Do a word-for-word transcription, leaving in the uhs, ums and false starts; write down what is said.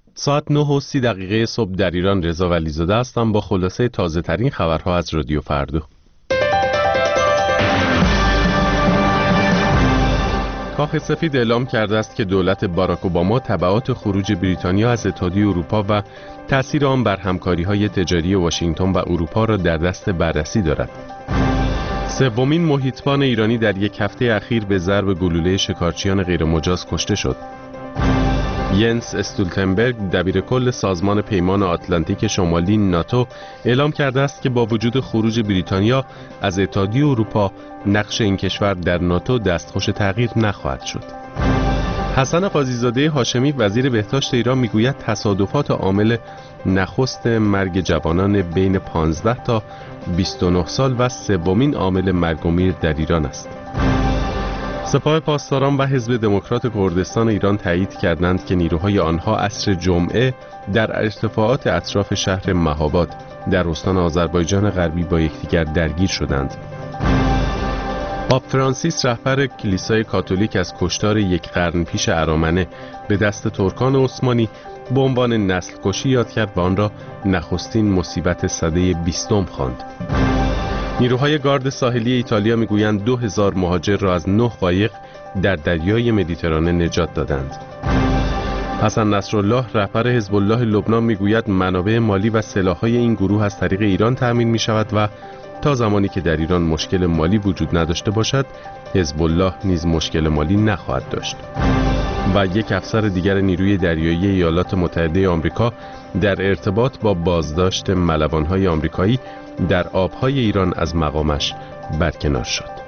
ساعت نه و سی دقیقه صبح در ایران. رضا ولیزاده هستم با خلاصه تازه ترین خبرها از رادیو فردا. کاخ سفید اعلام کرده است که دولت باراک اوباما تبعات خروج بریتانیا از اتحادیه اروپا و تأثیر آن بر همکاری‌های تجاری واشنگتن و اروپا را در دست بررسی دارد. سومین محیطبان ایرانی در یک هفته اخیر به ضرب گلوله شکارچیان غیرمجاز کشته شد. ینس استولتنبرگ دبیرکل سازمان پیمان آتلانتیک شمالی ناتو اعلام کرده است که با وجود خروج بریتانیا از اتحادیه اروپا نقش این کشور در ناتو دستخوش تغییر نخواهد شد. حسن قاضیزاده هاشمی وزیر بهداشت ایران میگوید تصادفات عامل نخست مرگ جوانان بین پانزده تا بیست و نه سال و سومین عامل مرگ و میر در ایران است. سپاه پاسداران و حزب دموکرات کردستان ایران تایید کردند که نیروهای آنها عصر جمعه در ارتفاعات اطراف شهر مهاباد در استان آذربایجان غربی با یکدیگر درگیر شدند. پاپ فرانسیس رهبر کلیسای کاتولیک از کشتار یک قرن پیش ارامنه به دست ترکان عثمانی به عنوان نسل کشی یاد کرد و آن را نخستین مصیبت سده بیستم خواند. نیروهای گارد ساحلی ایتالیا میگویند دو هزار مهاجر را از نه قایق در دریای مدیترانه نجات دادند. حسن نصرالله رهبر حزب الله لبنان میگوید منابع مالی و سلاح‌های این گروه از طریق ایران تأمین می شود و تا زمانی که در ایران مشکل مالی وجود نداشته باشد حزب الله نیز مشکل مالی نخواهد داشت. و یک افسر دیگر نیروی دریایی ایالات متحده آمریکا در ارتباط با بازداشت ملوان‌های آمریکایی در آبهای ایران از مقامش برکنار شد.